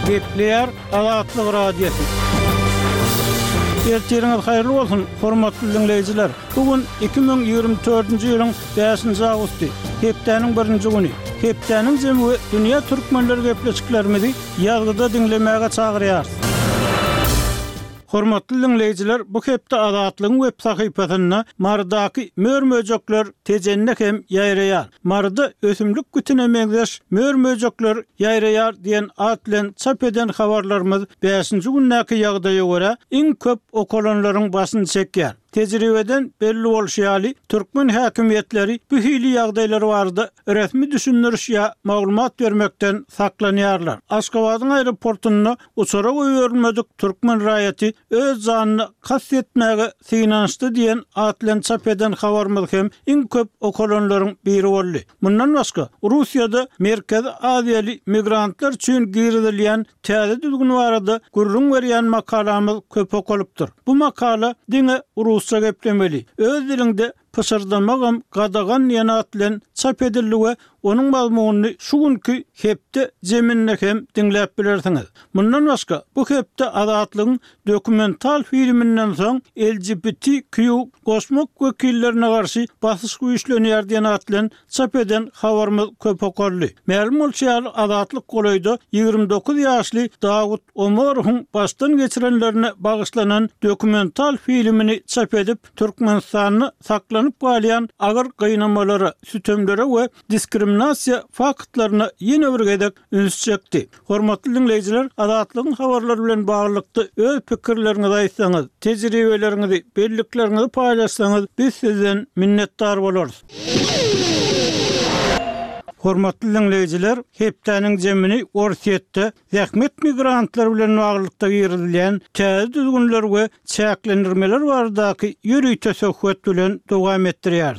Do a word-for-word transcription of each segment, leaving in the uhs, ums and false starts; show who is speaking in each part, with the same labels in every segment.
Speaker 1: Gepler Azatlyk radiosu. Ertiriniz hayırlı olsun, hormatly dinleyijiler. Bugün iki bin ýygrimi dörtünji ýylyň beşinji agusty, hepdeniň birinji güni. Hepdeniň jemgy dünýä türkmenleri gepleşiklerimizi ýazgyda dinlemäge çagyrýar. Hormatly dinleyijiler, bu hepde Azatlygyň web sahypasyna mardaky mörmöjekler tejenne hem ýaýraýar. Marda ösümlik gütünemegdeş mörmöjekler ýaýraýar diýen ad bilen çap eden habarlarymyz beşinji günnäki ýagdaýa görä iň köp okolanlaryň başyny çekýär. Tejribeden belli bolşýaly türkmen häkimetleri bu hili ýagdaýlary barada resmi düşündiriş ýa maglumat bermekden saklanýarlar. Aşgabatyň aeroportuna uçara goýulmadyk türkmen raýaty öz janyny kastetmäge synanşdy diýen ad bilen çap eden habarymyz hem iň köp okolanlaryň biri boldy. Mundan başga Russiýada Merkezi Aziýaly migrantlar üçin girilýän täze düzgün barada gurrun berýän makalamyz köp okulypdyr. Bu makala diňe Rusça geplemeli. Öz dilinde pısırdamagam gadagan ýanat bilen çap edilýär. Onuň mazmuny şu günkü hepde jeminne hem dinläp bilersiňiz. Mundan başga bu hepde Azatlygyň dokumental filminden soň L G B T Q gosmok wekillerine garşy basyş güýçlenýär diýen ad bilen çap eden habarymyz köp okurly. Ma'lum bolýar Azatlyk golaýda ýygrimi dokuz ýaşly Dawud Omarowyň başdan geçirenlerine bagyşlanan dokumental filmini çap edip Türkmenistanyny saklanyp galýan agyr gynamalara, sütemlere we diskriminasiýa faktlaryna ýene bir gedek üns çekdi. Hormatly dinleyijiler, Azatlygyň habarlary bilen baglykda öz pikirleriňizi aýtsaňyz, tejribeleriňizi, belliklerinizi paýlaşsaňyz biz sizden minnetdar bolarys. Hormatly dinleyijiler, hepdeniň jemini Orsiýetde zähmet migrantlar bilen baglykda girilýän täze düzgünler we çäklendirmeler baradaky ýürüýte söhbet bilen dowam etdirýär.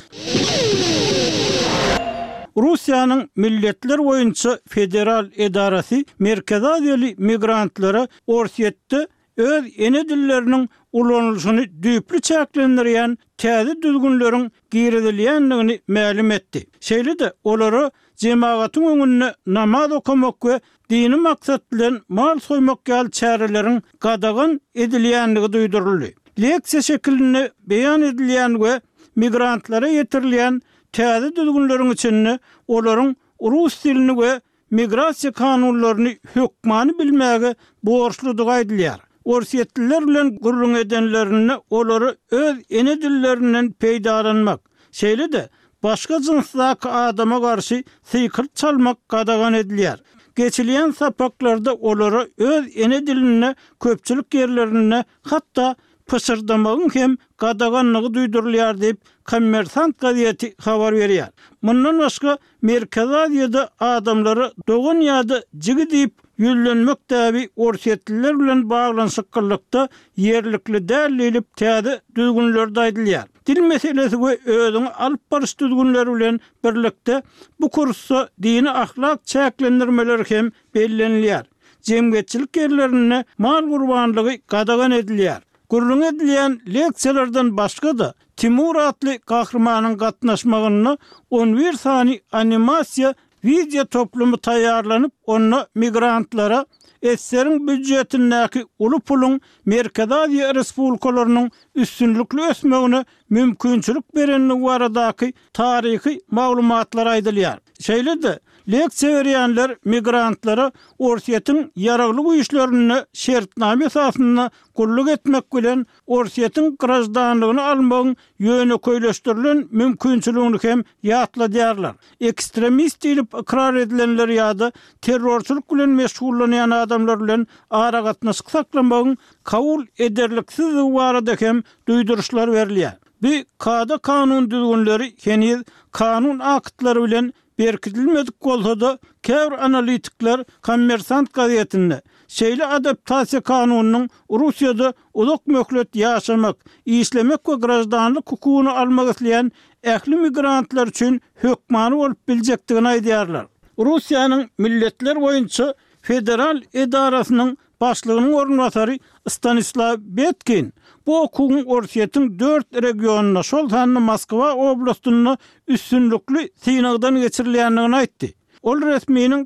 Speaker 1: Russiýanyň milletler boýunça federal edarasy Merkezi Aziýaly migrantlara Orsiýetde öz ene dilleriniň ulanylşyny düýpli çäklendirýän täze düzgünleriň girilýändigini ma'lum etdi. Şeýle-de olary jemagatyň öňünde namaz okumak we dini maksat bilen mal soýmak ýaly çäreleriň gadagan edilýändigi duýduruldy. Leksiýa şeklinde beýan edilýän we migrantlara ýetirilýän täze düzgünleriň içinde olaryň rus dilini we migrasiýa kanunlaryny hökmany bilmäge borçludygy aýdylýar. Orsiýetliler bilen gurrun edenlerini olary öz ene dillerinden peýdalanmak, şeýle-de başga jinsdaky adama garşy sykyr çalmak gadagan edilýär. Geçilýän sapaklarda olary öz ene diline köpçülik ýerlerine hatda pısırdamagyň hem gadaganlygy duýdurulýar diýip Kommersant gaziýeti habar berýär. Mundan başga Merkezi Aziýada adamlary dogan ýa-da jigi diýip ýüllenmek täbi Orsiýetliler bilen baglanşyklykda ýerlikli dälilip täze düzgünlerde aýdylýar. Dil meselesi we özüňi alyp barış düzgünleri bilen birlikde bu kursda dini ahlak çäklendirmeler hem bellenilýär. Jemgyýetçilik ýerlerine mal gurbanlygy gadagan edilýär. Gurrun edilýän leksiýalardan başga da Timur adly gahrymanyň gatnaşmagyny on bir sani animasiýa video toplumy taýýarlanyp onu migrantlara eseriň büdjetindäki uly puluň Merkezi Aziýa respublikalarynyň üstünlükli ösmegine mümkinçilik berenligi baradaky taryhy maglumatlar aýdylýar. Şeýle-de leksiýa berýänler migrantlara Orsiýetiň ýaragly güýçlerini şertname esasyna gulluk etmek bilen Orsiýetiň grajdanlygyny almagyň ýöne köýleşdirilen mümkinçiligini hem ýatladýarlar. Ekstremist diýip ikrar edilenler ýa-da terrorçylyk bilen meşgullanýan adamlar bilen ara gatnaşyk saklamagyň kabul ederliksiz barada hem duýduruşlar berilýär. Bu kada kanun düzgünleri heniz kanun aktlary bilen berkitilmedik bolsa-da käbir analitikler Kommersant gazetinde şeýle adaptasiýa kanunynyň Russiýada uzak möhlet ýaşamak, işlemek we grajdanlyk hukugyny almak isleýän ähli migrantlar üçin hökmany bolup biljekdigini aýdýarlar. Russiýanyň milletler boýunça federal edarasynyň başlygynyň ornwasary Stanislav Betkin bu hukugyň Orsiýetiň dört regionuna, şol sanly Moskwa oblastyna üstünlükli synagdan geçirilýändigini aýtdy. Ol resminiň